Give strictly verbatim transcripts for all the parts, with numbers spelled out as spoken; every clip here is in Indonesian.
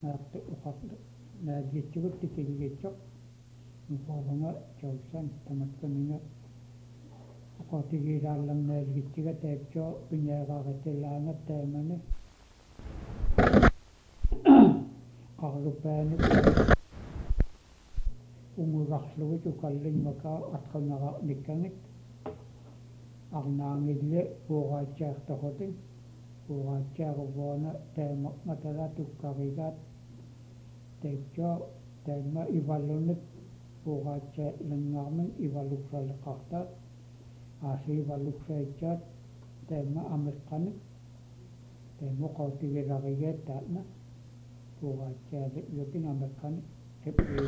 naaqtu uqarlu naagitsugut tikilgitsoq nuqorunga jawsan tamatkaminga uqortigiilaallarnaaligitsiga taipsoo piñaaqaaqatillaanga taamani qarlupaani ungurarlugit ukallinngakaa atqanara nikkangit arnaangille puuraatsaartoqotin puuraatsaaruvvuana taamaqmatala tukkarigaat taipsoo taimma ivallunit puuraatsaallanngaarmin ivalluksaleqartaat aasi ivalluksaitsaat taimma ameqqanit taimma qortigilaриgeet taatna puuraatsaaliqlutin ameqqanit qipii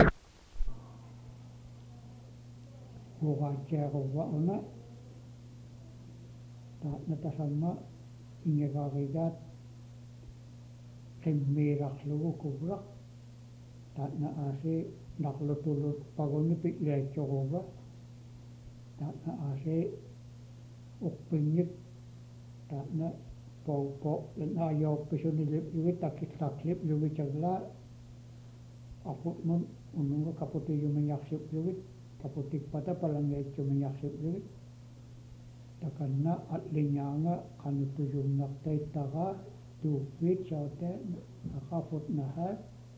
puuraatsaaruvvauna taatna tasamma ingegarigaat qimmiilarlugu kuvraq taatna aasi narlutulut paguni pi'laatsoruva taatna aasi uqpingit taatna paupo naajooppisunilipjugit takitlaqlipjugitsaglaa aputmun ununga kaputiyumiñarsiplugit kaputikpata palangeitsumiñarsiplugit takanna atliñaanga qanutujumnartaittaraa tuuppiit saute aqafutnahaa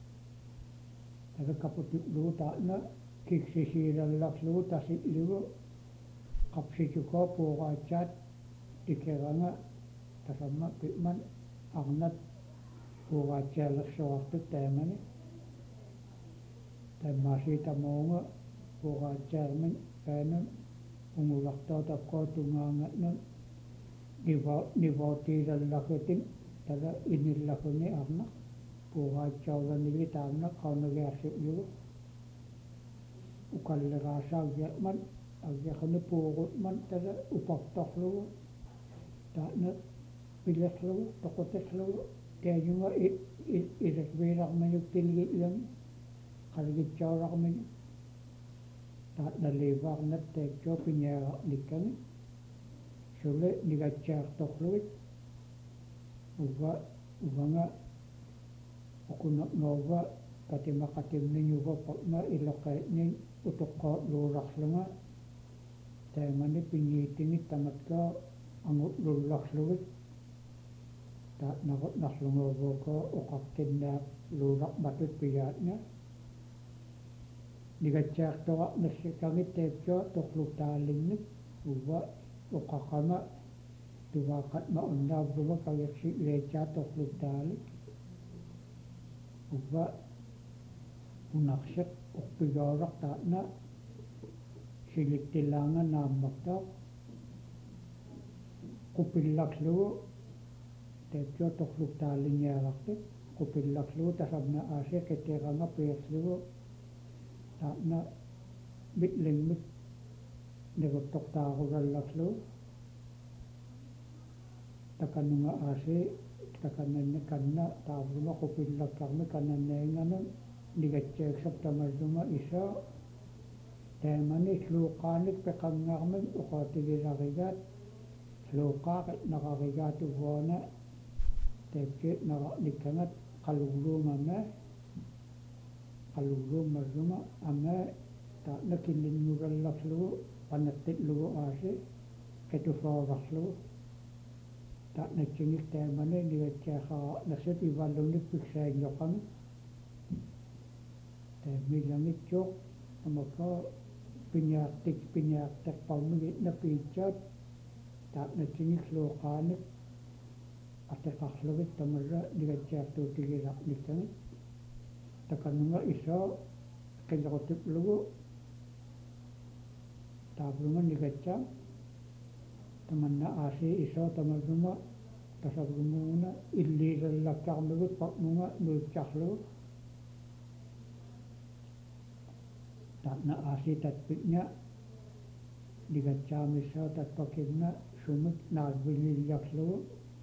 taga taatna kiksisiilallarlugu tasitlugu qapsituko puuraatsaat tikeranga tasamma pi'man arnat puuraatsaalarssuartut taamani taimmaasiitamuunga puuraatsaarmin kaanun ungulartaa takkoo tungaangatnun niva nivootiilallagutin tala inillaguni arna puuraatsaullanili taamna qaunagiarsi'lugu ukalleraasaagiatman aggiaqani puurutman tala upartorlugu taatna pilerlugu toquterlugu taajunga ilerviilarmanuk tilgi'lani qalgitsaullarmani taatna liivaarnat taipsoo piñaaqarnikkani sule nigatsaartorlugit uva uvanga ukunaqnguuva katimaqatimniñuva paqna iloqaitnin utoqqootluularlunga taimani piñiitingit tamatkaa angutlullarlugit taatnaqutnarlunguuvuuko uqartinnaaq luularmatut piyaatna nigatsaartoraqnassakangit taipsoo torlutaallinnik uva uqaqama tuvaaqatma unnaavvuga kagersi'leitsaa torlutaalik uva unarsiq uqpigooleq taatna silittillaanga naammartaa qupillarlugu taipsoo torlutaallingialartik qupillarlugu tasamna aasi qitiqanga piirlugu taatna mitlingmik niguttortaarulallarlugu takanunga aasi takananna kanna taavlunga qupillarkarmi kanannainganun nigatsaaksak tamallunga isaa taimani sluuqaanik peqanngаарmin uqatigilarigaat sluuqaaqit naqarigaat uvvuana taipsiit naqarnikkangat qalugluumama qalugluummallunga ama taatna killinngurallarlugu qanattitlugu aasi qitusoorarlugu taatnatsingik taimani nigatsaaqaraqnassut ivallunnik piksaañoqami taimillangitsuuq amakaa piñaartik piñaartarparmigitna piitsaat taatnatsingik sluuqaanik ateqarlugit tamalla nigatsaartuutigilaqnikkangit takanunga isaa qillequtiplugu taavlunga nigatsaa tamanna aasi isaa tamallunga tasavlumuuna illiilallarkarmigut paqnunga nuitsarlugu taatna aasi tatpitña nigatsaamissaa tatpakimna sumik naavvillillarlugu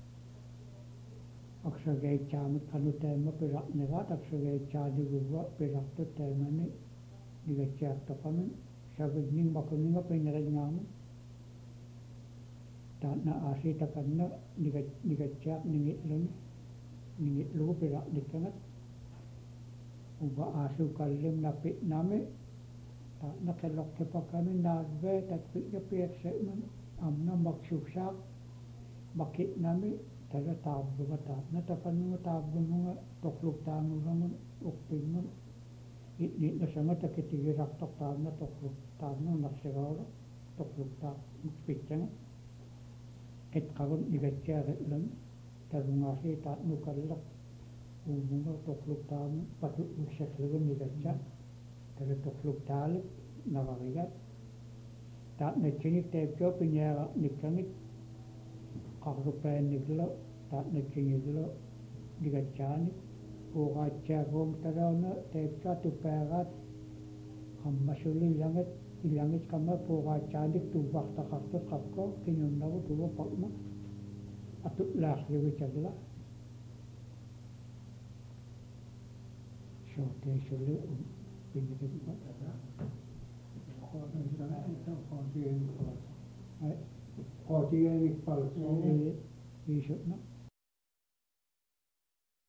aksagaitsaamik qanu taimma pilaqneraat aksagaitsaaniguvva pilartut taimani nigatsaartoqamin savigning makuninga piñerinngaarmi taatna aasi takanna nigatsaaq ningi'luni ningitlugu pilaqnikkangat uba asu kalim na pi nami ta na kelok ke pakami na ve ta pi ke pi se man am na maksuk sak bakit nami tala tab bunga tab na ta panu tab bunga tokluk ta nu man ukpin man it ni na sanga ta ke ti rak tok tab na tokluk tab na nak se ro tokluk tab pit chang et kagun ni ga cha lam ta bunga se ta nu kalak u bunga tokluk tab patu usek lu ni ga cha ta tokluk tal na ga ga ta ne chini te cho pinya ni kang Karupen niglo tak nagkingiglo digachani puga chagong tarana tepka tu perat ham masuli langit langit kama puga chadik tu bakta kakto kakko kinyum nabu tu pakma atut lah lewi chagla so te sulu pinjit ba ko na ito ko di ko di ni pal so ni iso na